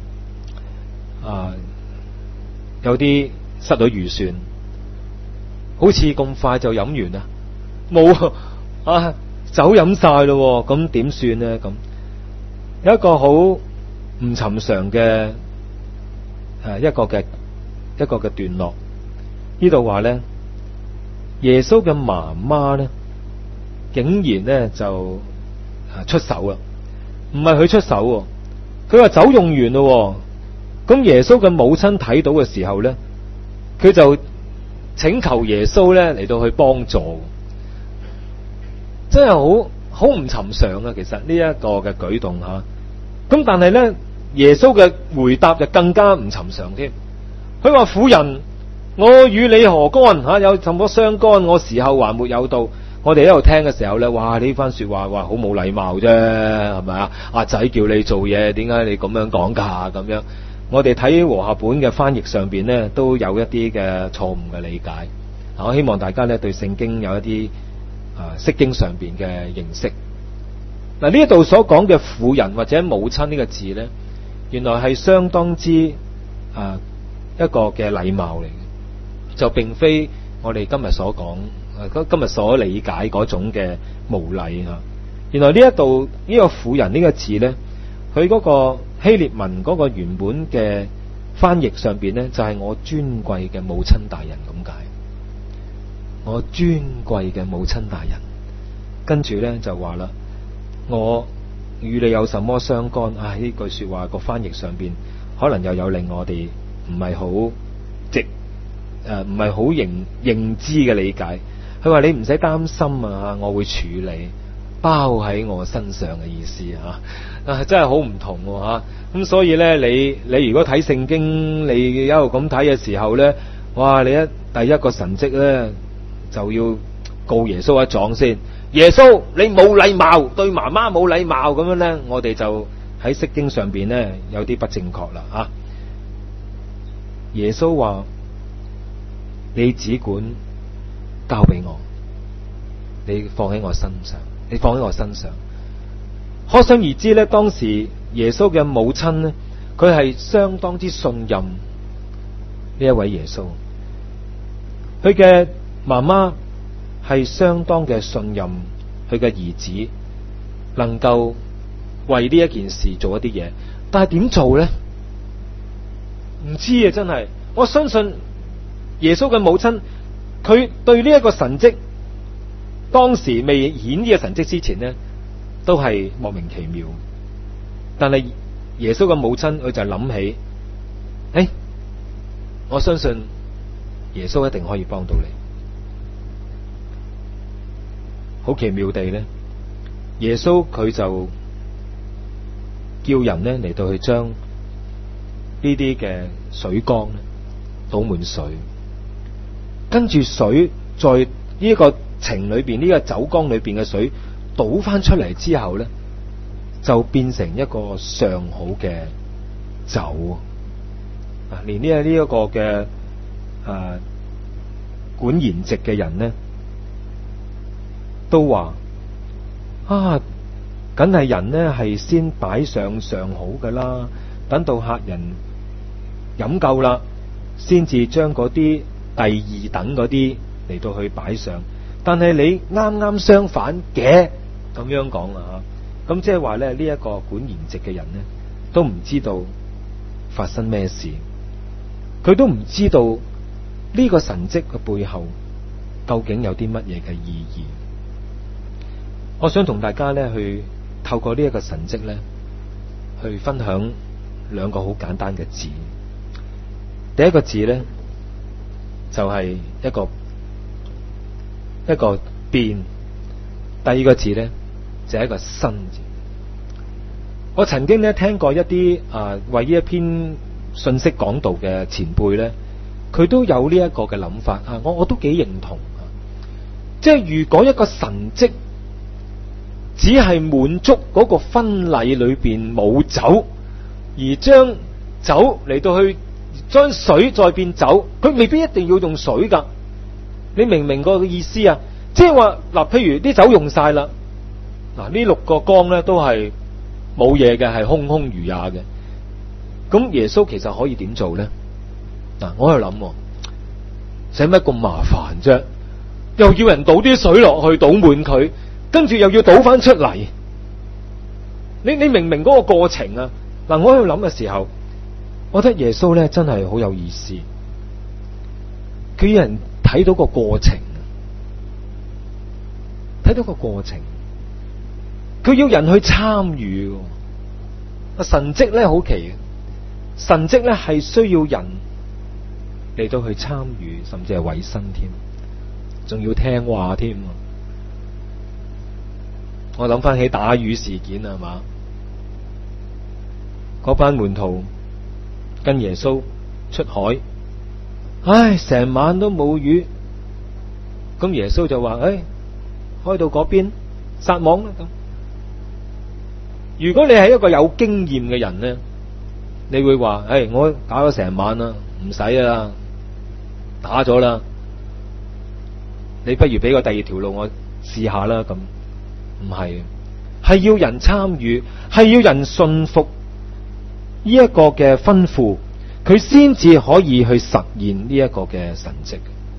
有啲失咗預算，好似咁快就飲完啦，冇酒飲晒咯，咁點算呢？咁有一個好唔尋常嘅一個嘅段落，呢度話咧，耶穌嘅媽媽咧，竟然咧就出手啦。唔係佢出手，佢話酒用完咯。咁耶穌嘅母親睇到嘅時候咧，佢就請求耶穌咧嚟到去幫助，真係好唔尋常啊！其實呢一個嘅舉動吓，咁但係咧耶穌嘅回答就更加唔尋常添。佢話：婦人，我與你何干吓？有什麼相干？我時候還沒有到。我哋喺度聽嘅時候咧，哇！呢番說話話好冇禮貌啫，係咪啊？阿仔叫你做嘢，點解你咁樣講㗎？咁樣，我哋睇和合本嘅翻譯上邊咧，都有一啲嘅錯誤嘅理解。我希望大家咧對聖經有一啲釋經上邊嘅認識。嗱，呢一度所講嘅婦人或者母親呢個字咧，原來係相當之一個嘅禮貌嚟嘅，就並非我哋今日所講。今日所理解嗰種嘅無禮啊，原來呢一度呢個婦人呢個字咧，佢嗰個希臘文嗰個原本嘅翻譯上邊咧，就係我尊貴嘅母親大人咁解。我尊貴嘅母親大人，跟住咧就話啦，我與你有什麼相干？呢句說話個翻譯上邊可能又有令我哋唔係好唔係好認知嘅理解。佢話你唔使擔心我會處理，包喺我身上嘅意思真係好唔同咁所以咧，你如果睇聖經，你一路咁睇嘅時候咧，哇！你第一個神蹟咧就要告耶穌一狀先。耶穌你冇禮貌，對媽媽冇禮貌咁樣咧，我哋就喺釋經上邊咧有啲不正確啦耶穌話你只管交俾我，你放喺我身上，你放喺我身上。可想而知咧，當時耶穌嘅母親咧，佢係相當之信任呢一位耶穌，佢嘅媽媽係相當嘅信任佢嘅兒子，能夠為呢一件事做一啲嘢。但係點做咧？唔知啊，真係。我相信耶穌嘅母親，佢對呢一個神蹟，當時未顯呢個神蹟之前呢，都係莫名其妙。但係耶穌嘅母親，佢就諗起，我相信耶穌一定可以幫到你。好奇妙地呢，耶穌佢就叫人呢嚟到去將呢啲嘅水缸呢倒滿水。跟住水在呢一個情裏邊，呢個酒缸裏邊嘅水倒翻出嚟之後咧，就變成一個上好嘅酒。 連呢一個嘅管筵席嘅人呢，都話梗係人呢係先擺上上好噶啦，等到客人飲夠啦，先至將嗰啲第二等嗰啲嚟到去擺上。但係你啱啱相反嘅，咁樣講啊，咁即係話咧，呢一個管筵席嘅人呢，都唔知道發生咩事，佢都唔知道呢個神蹟嘅背後究竟有啲乜嘢嘅意義。我想同大家咧去透過呢一個神蹟咧，去分享兩個好簡單嘅字。第一個字咧就係一個變，第二個字咧就係一個新字。我曾經咧聽過一啲為呢一篇信息講道嘅前輩咧，佢都有呢一個嘅諗法啊，我都幾認同。即係如果一個神蹟只係滿足嗰個婚禮裏邊冇酒，而將酒嚟到去將水再變酒，佢未必一定要用水噶。你明唔明個意思啊？即係話嗱，譬如啲酒用晒啦，嗱呢6個缸咧都係冇嘢嘅，係空空如也嘅。咁耶穌其實可以點做咧？嗱，我喺度諗，使乜咁麻煩啫？又要人倒啲水落去，倒滿佢，跟住又要倒翻出嚟。你明唔明嗰個過程啊？嗱，我喺度諗嘅時候，我覺得耶穌咧真係好有意思。佢要人睇到個過程，睇到個過程，佢要人去參與。神蹟咧好奇嘅，神蹟咧係需要人嚟到去參與，甚至係委身添，仲要聽話添。我諗翻起打魚事件係嘛，嗰班門徒跟耶穌出海，成晚都冇魚，咁耶穌就話：開到嗰邊撒網啦。咁如果你係一個有經驗嘅人呢，你會話：我打咗成晚啦，唔使啦，打咗啦，你不如俾個第二條路我試下啦。咁唔係，係要人參與，係要人信服呢一個嘅吩咐，佢先至可以去實現呢一個嘅神蹟。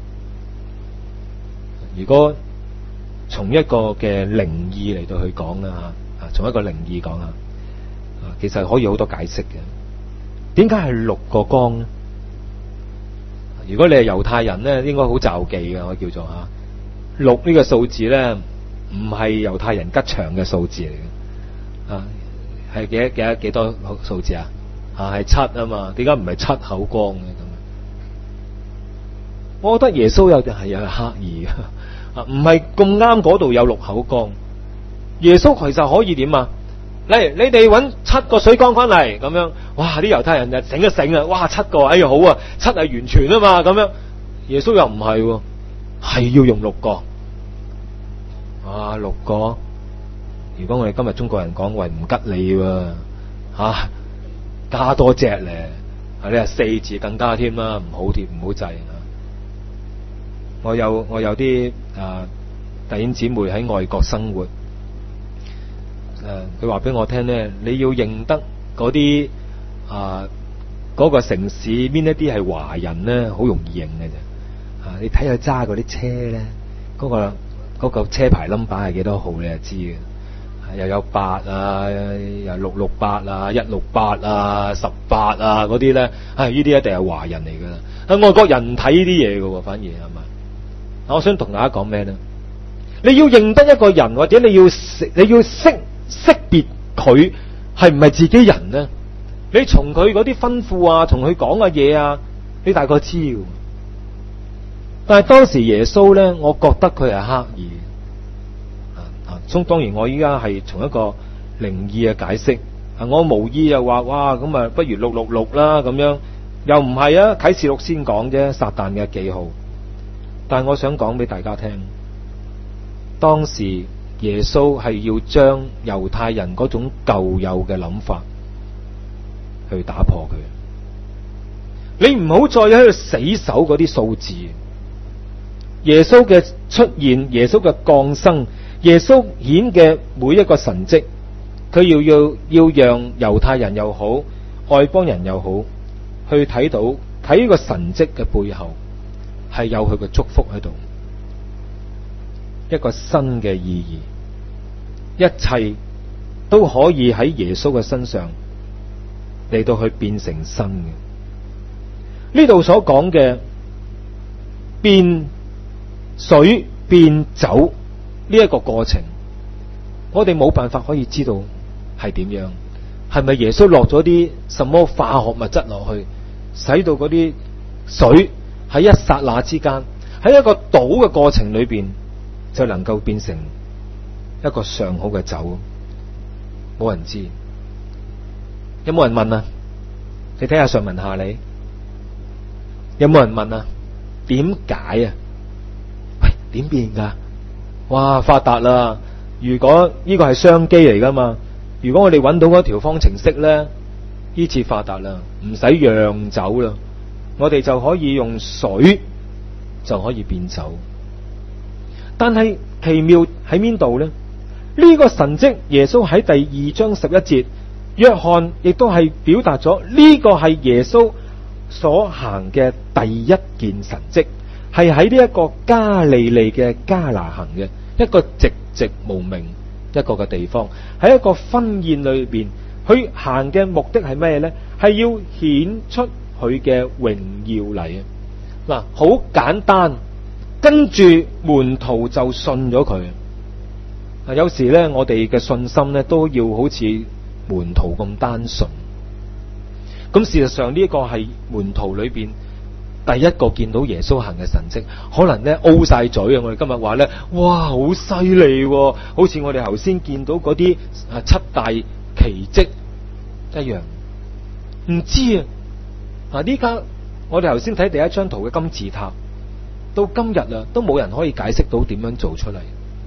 如果從一個嘅靈意嚟到去講啦吓，從一個靈意講啦，其實可以好多解釋嘅。點解係6個缸呢？如果你係猶太人咧，應該好罩忌嘅，我叫做6呢個數字咧，唔係猶太人吉祥嘅數字嚟嘅，係幾多數字啊？係7啊嘛，點解唔係7口缸嘅咁？我覺得耶穌有刻意嘅，唔係咁啱嗰度有6口缸。耶穌其實可以點啊？嚟，你哋搵7個水缸翻嚟咁樣。哇！啲猶太人就醒一醒啊！哇，7個，好啊，7係完全啊嘛咁樣。耶穌又唔係，係要用6個。6個。如果我哋今日中國人講，喂，唔吉利喎，加多隻咧，你係4字更加添啦，唔好制。我有啲弟兄姊妹喺外國生活，佢話俾我聽咧，你要認得嗰啲嗰個城市邊一啲係華人咧，好容易認嘅啫。你睇佢揸嗰啲車咧，嗰個車牌 number 係幾多號你就知嘅。又有8啊，又668啊，168啊，18啊嗰啲咧，呢啲一定係華人嚟噶啦。外國人唔睇呢啲嘢噶，反而係咪？我想同大家講咩咧？你要認得一個人，或者你要識別佢係唔係自己人咧？你從佢嗰啲吩咐啊，從佢講嘅嘢啊，你大概知嘅。但係當時耶穌咧，我覺得佢係刻意。當然我依家係從一個靈意嘅解釋，我無意又話哇咁啊，不如666啦咁樣，又唔係啊。啟示錄先講啫，撒旦嘅記號。但係我想講俾大家聽，當時耶穌係要將猶太人嗰種舊有嘅諗法去打破佢。 你唔好再喺度死守嗰啲數字。耶穌嘅出現，耶穌嘅降生，耶穌顯嘅每一個神蹟，佢要讓猶太人又好，外邦人又好，去睇呢個神蹟嘅背後係有佢嘅祝福喺度，一個新嘅意義，一切都可以喺耶穌嘅身上嚟到去變成新嘅。呢度所講嘅變水變酒呢一個過程，我哋冇辦法可以知道係點樣，係咪耶穌落咗啲什麼化學物質落去，使到嗰啲水喺一剎那之間，喺一個倒嘅過程裏邊就能夠變成一個上好嘅酒？冇人知。有冇人問啊？你睇下上文下理，有冇人問啊？點解啊？喂，點變噶？哇，發達啦！如果呢個係商機嚟噶嘛？如果我哋揾到嗰條方程式咧，呢次發達啦，唔使釀酒啦，我哋就可以用水就可以變酒。但係奇妙喺邊度呢？呢個神蹟耶穌喺第2章11節，約翰亦都係表達咗呢個係耶穌所行嘅第一件神蹟，係喺呢一個加利利嘅迦拿行嘅一個寂寂無名一個嘅地方，喺一個婚宴裏邊，佢行嘅目的係咩呢？係要顯出佢嘅榮耀嚟啊！嗱，好簡單，跟住門徒就信咗佢。有時咧，我哋嘅信心咧都要好似門徒咁單純。咁事實上呢個係門徒裏邊第一個見到耶穌行嘅神蹟，可能咧 O 晒嘴啊！我哋今日話咧，哇，好犀利，好似我哋頭先見到嗰啲7大奇蹟一樣。唔知啊！呢家我哋頭先睇第一張圖嘅金字塔，到今日啊，都冇人可以解釋到點樣做出嚟。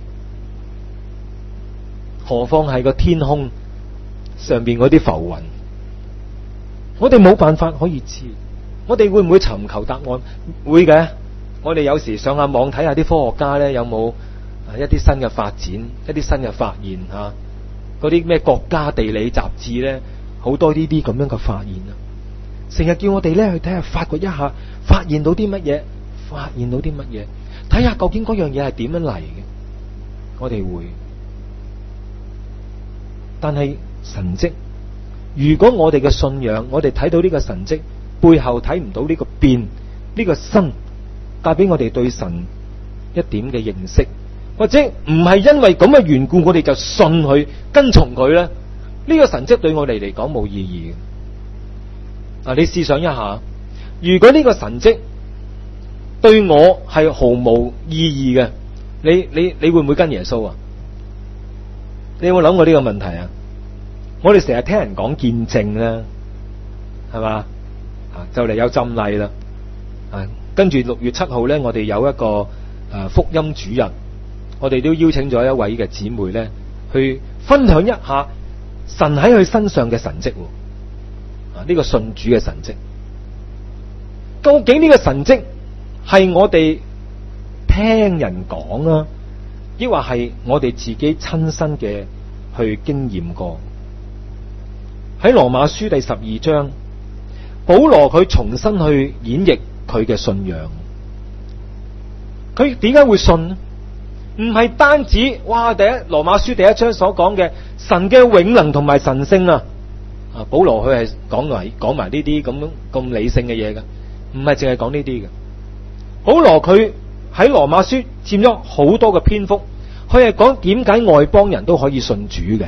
何況係個天空上邊嗰啲浮雲，我哋冇辦法可以知。我哋會唔會尋求答案？會嘅。我哋有時上下網睇下啲科學家咧，有冇一啲新嘅發展，一啲新嘅發現吓。嗰啲咩國家地理雜誌咧，好多呢啲咁樣嘅發現啊！成日叫我哋咧去睇下，發掘一下，發現到啲乜嘢，發現到啲乜嘢，睇下究竟嗰樣嘢係點樣嚟嘅。我哋會。但係神蹟，如果我哋嘅信仰，我哋睇到呢個神蹟背後睇唔到呢個變，呢個新帶俾我哋對神一點嘅認識，或者唔係因為咁嘅緣故，我哋就信佢跟從佢咧，呢個神蹟對我哋嚟講冇意義嘅。嗱，你試想一下，如果呢個神蹟對我係毫無意義嘅，你會唔會跟耶穌啊？你有冇諗過呢個問題啊？我哋成日聽人講見證啦，係嘛？就嚟有浸禮啦，跟住6月7號咧，我哋有一個福音主日，我哋都邀請咗一位嘅姊妹咧，去分享一下神喺佢身上嘅神蹟，呢個信主嘅神蹟。究竟呢個神蹟係我哋聽人講啊，抑或係我哋自己親身嘅去經驗過？喺羅馬書第12章，保羅佢重新去演繹佢嘅信仰。佢點解會信呢？唔係單止哇，羅馬書第1章所講嘅神嘅永能同埋神聖啊！保羅佢係講埋呢啲咁理性嘅嘢㗎，唔係淨係講呢啲嘅。保羅佢喺羅馬書佔咗好多嘅篇幅，佢係講點解外邦人都可以信主嘅。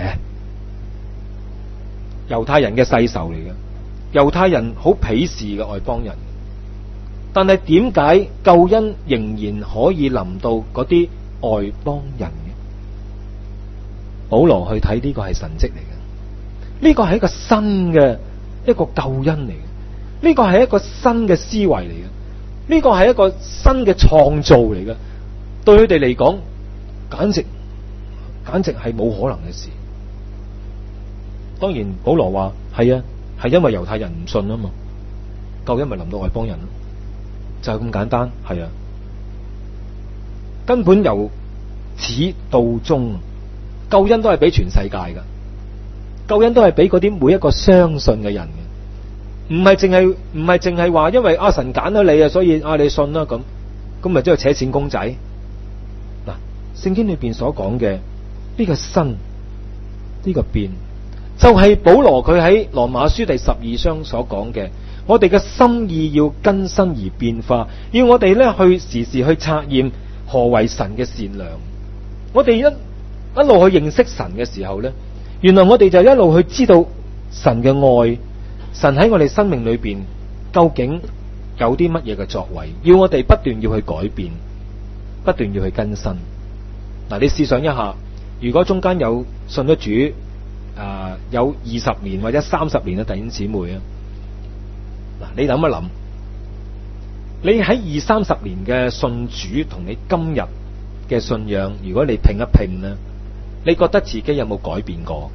猶太人嘅世仇嚟嘅，猶太人好鄙視嘅外邦人，但係點解救恩仍然可以臨到嗰啲外邦人嘅？保羅去睇呢個係神蹟嚟嘅，呢個係一個新嘅一個救恩嚟嘅，呢個係一個新嘅思維嚟嘅，呢個係一個新嘅創造嚟嘅，對佢哋嚟講，簡直係冇可能嘅事。當然保羅話係啊，係因為猶太人唔信啊嘛， 救恩咪臨到外邦人咯，就係咁簡單。係啊，根本由始到終，救恩都係俾全世界噶，救恩都係俾嗰啲每一個相信嘅人嘅，唔係淨係話因為阿神揀咗你啊，所以你信啦，咁咪即係扯錢公仔。嗱，聖經裏邊所講嘅呢個新呢個變，就係保羅佢喺羅馬書第12章所講嘅，我哋嘅心意要更新而變化，要我哋咧去時時去察驗何為神嘅善良。我哋一路去認識神嘅時候咧，原來我哋就一路去知道神嘅愛，神喺我哋生命裏邊究竟有啲乜嘢嘅作為，要我哋不斷要去改變，不斷要去更新。嗱，你試想一下，如果中間有信咗主有20年或者30年嘅弟兄姊妹啊，嗱，你諗一諗，你喺20-30年嘅信主同你今日嘅信仰，如果你拼一拼咧，你覺得自己有冇改變過？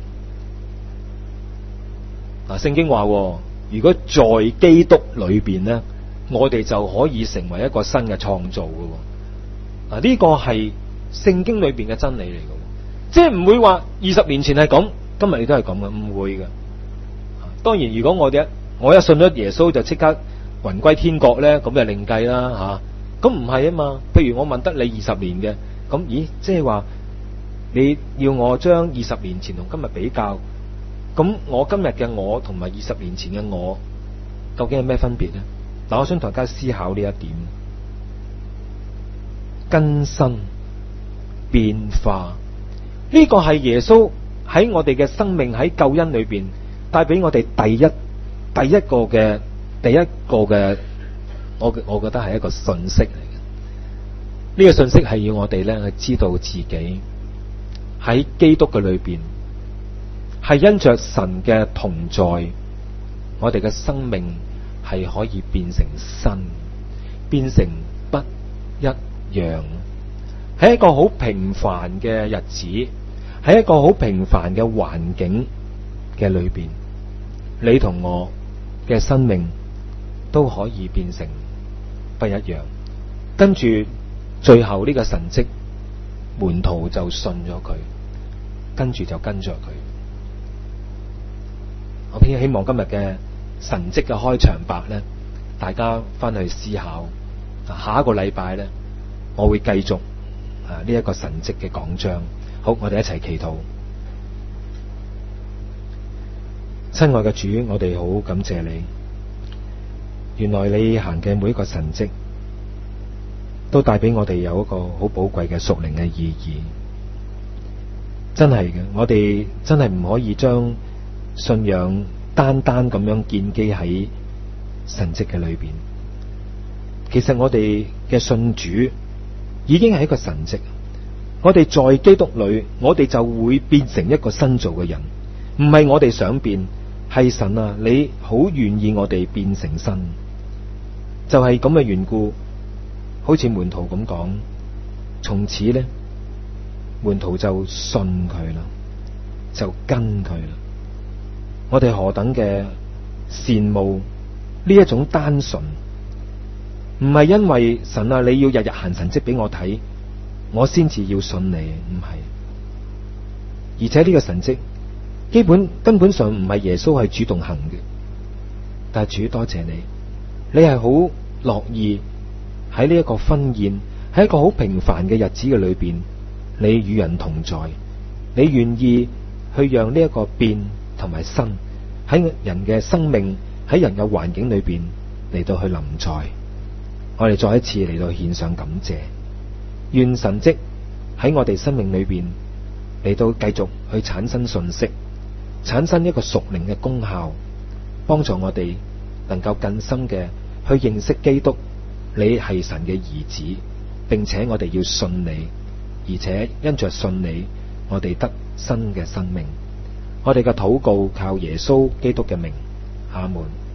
嗱，聖經話，如果在基督裏邊咧，我哋就可以成為一個新嘅創造嘅。嗱，呢個係聖經裏邊嘅真理嚟嘅，即係唔會話20年前係咁，今日你都係咁嘅，唔會嘅。當然，如果我一信咗耶穌就即刻魂歸天國咧，咁就另計啦吓。咁唔係啊嘛。譬如我問得你20年嘅，咁咦，即係話你要我將20年前同今日比較，咁我今日嘅我同埋20年前嘅我，究竟有咩分別呢？嗱，我想同大家思考呢一點，更新變化，呢個係耶穌喺我哋嘅生命喺救恩裏邊帶俾我哋第一個嘅，我覺得係一個信息嚟嘅。呢個信息係要我哋咧去知道自己喺基督嘅裏邊，係因着神嘅同在，我哋嘅生命係可以變成新，變成不一樣。喺一個好平凡嘅日子，喺一個好平凡嘅環境嘅裏邊，你同我嘅生命都可以變成不一樣。跟住最後呢個神蹟，門徒就信咗佢，跟住就跟着佢。我偏希望今日嘅神蹟嘅開場白咧，大家翻去思考。下一個禮拜咧，我會繼續呢一個神蹟嘅講章。好，我哋一齊祈禱。親愛嘅主，我哋好感謝你。原來你行嘅每一個神蹟，都帶俾我哋有一個好寶貴嘅屬靈嘅意義。真係嘅，我哋真係唔可以將信仰單單咁樣建基喺神蹟嘅裏邊。其實我哋嘅信主已經係一個神蹟。我哋在基督裏，我哋就會變成一個新造嘅人。唔係我哋想變，係神啊，你好願意我哋變成新。就係咁嘅緣故，好似門徒咁講，從此呢，門徒就信佢啦，就跟佢啦。我哋何等嘅羨慕呢一種單純，唔係因為神啊，你要日日行神蹟俾我睇，我先至要信你，唔係。而且呢個神蹟根本上唔係耶穌係主動行嘅，但係主多謝你，你係好樂意喺呢一個婚宴，喺一個好平凡嘅日子嘅裏邊，你與人同在，你願意去讓呢一個變同埋新喺人嘅生命，喺人嘅環境裏邊嚟到去臨在。我哋再一次嚟到獻上感謝，願神蹟喺我哋生命裏邊嚟到繼續去產生信息，產生一個屬靈嘅功效，幫助我哋能夠更深嘅去認識基督，你係神嘅兒子，並且我哋要信你，而且因着信你，我哋得新嘅生命。我哋嘅禱告靠耶穌基督嘅名，阿門。